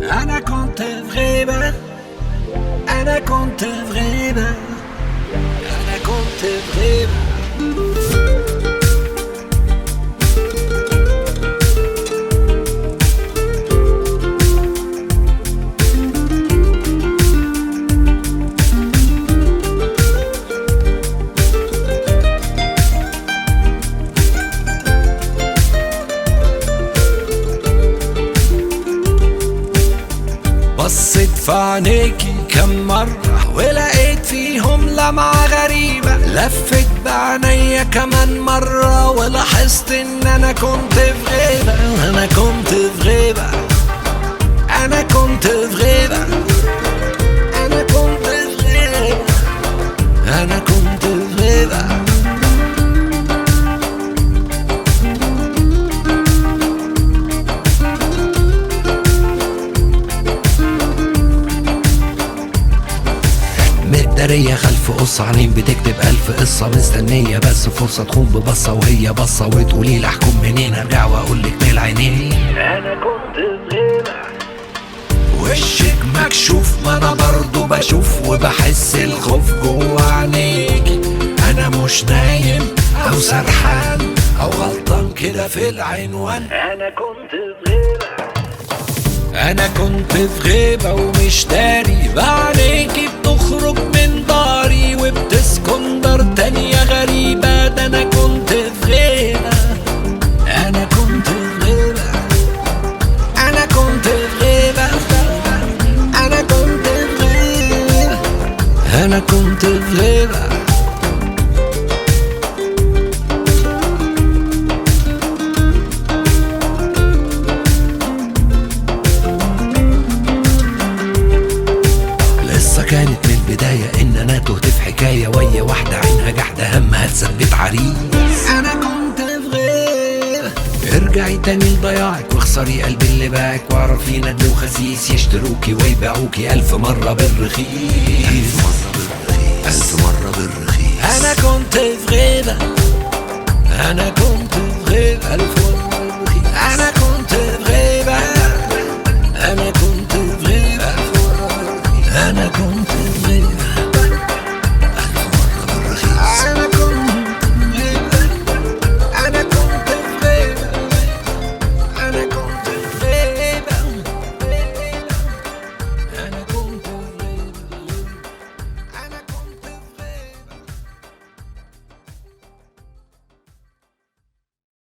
أنا كنت في غيبة، أنا كنت في غيبة، أنا كنت في غيبة. بصيت في عينيكي كم مرة ولقيت فيهم لمعة غريبة، لفت بعينيا كمان مرة ولاحظت ان انا كنت في غيبة، انا كنت في غيبة، انا كنت في غيبة، انا كنت في غيبة، انا كنت في غيبة. مقدارية خلف قصة عينين بتكتب ألف قصة، مستنية بس فرصة تكون ببصة وهي بصة وتقولي لي احكم منين، ارجع واقولك من العينين انا كنت في غيبة. وشك مكشوف ما انا برضو بشوف وبحس الخوف جوا عينيكي، انا مش نايم او سرحان او غلطان كده في العنوان، انا كنت في غيبة، انا كنت في غيبة ومش داري بعينيكي بتخرج من داري وبتسكن دار تانية غريبة، ده انا كنت في غيبة، انا كنت في غيبة، انا كنت في غيبة، انا كنت في غيبة، انا كنت في غيبة. كانت من البداية ان انا تهت في حكاية ويا واحدة عينها جحدة همها تثبت عريس، انا كنت في غيبة. ارجعي تاني لضياعك واخسري قلبي اللي باعك، واعرفي ند وخسيس يشتروكي ويبيعوكي 1000 مرة بالرخيص، 1000 مرة بالرخيص. انا كنت في غيبة، انا كنت في غيبة 1000 مرة.